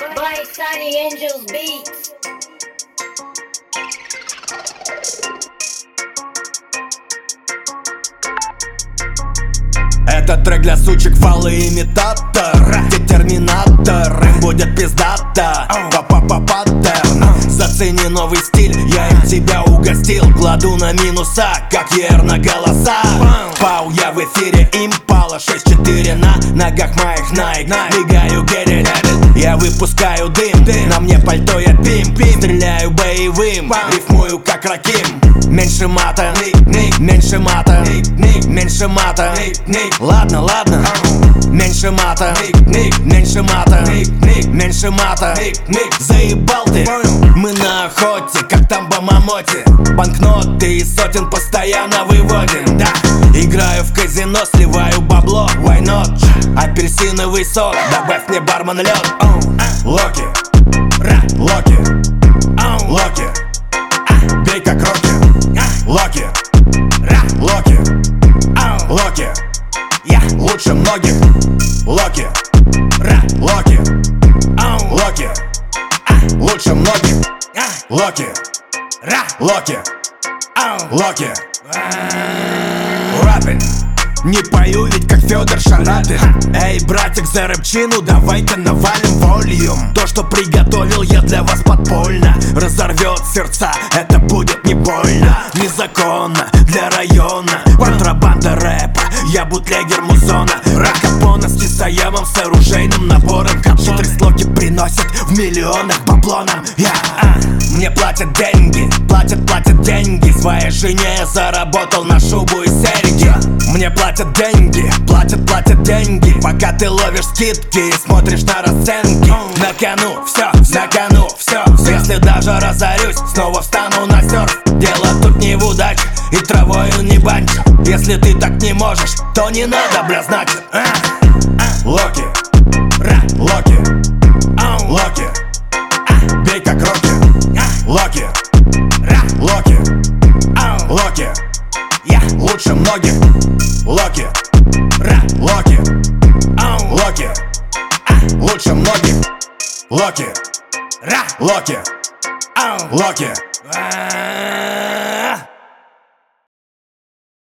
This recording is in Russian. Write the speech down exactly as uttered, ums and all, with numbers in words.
Black Sunny Angels Beats. Этот трек для сучек, фалоимитатор. Детерминатор, им будет пиздато. Па-па-па-паттерн. Зацени новый стиль, я им тебя угостил. Кладу на минуса, как ер на голоса. Пау, я в эфире, импала шесть четыре на ногах моих Nike. Мигаю, get it, get it. Я выпускаю дым, на мне пальто я пимп. Стреляю боевым, рифмую как Раким. Меньше мата, меньше мата, меньше мата. Ладно, ладно. Меньше мата, меньше мата, меньше мата. Заебал ты. Мы на охоте, как там Бамамоти. Банкноты из сотен постоянно выводим, да. Играю в казино, сливаю бабло. Why not? Апельсиновый сок, добавь мне бармен лед. Локи, Локи, Локи. Бей как Рокки. Локи, Локи, Локи. Я лучше многих. Локи, Локи, Локи. Лучше многих. Локи, Локи, Локи. Рэппинг. Не пою ведь как Федор Шарапин. Эй, братик, за рэпчину давай-ка навалим волюм. То, что приготовил я для вас подпольно, разорвет сердца, это будет не больно. Незаконно для района, контрабанда рэпа. Я бутлегер музона, Ракапона с кисаемом, с оружейным набором. Хитрые слоги приносят в миллионах бабло нам. Я, а, мне платят деньги, платят, платят деньги. Своей жене я заработал на шубу и серьги. Мне платят деньги, платят, платят деньги. Пока ты ловишь скидки и смотришь на расценки. На кону все, на кону все. Если даже разорюсь, снова встану на серф. Дело тут не в удаче и травою не банчу. Если ты так не можешь, то не надо, бля, значит. Локи, Локи, Локи. Бей как Рокки. Локи, Локи, Локи. Я лучше многих. Локи, Локи, Локи. Лучше многих. Локи, Локи, Локи.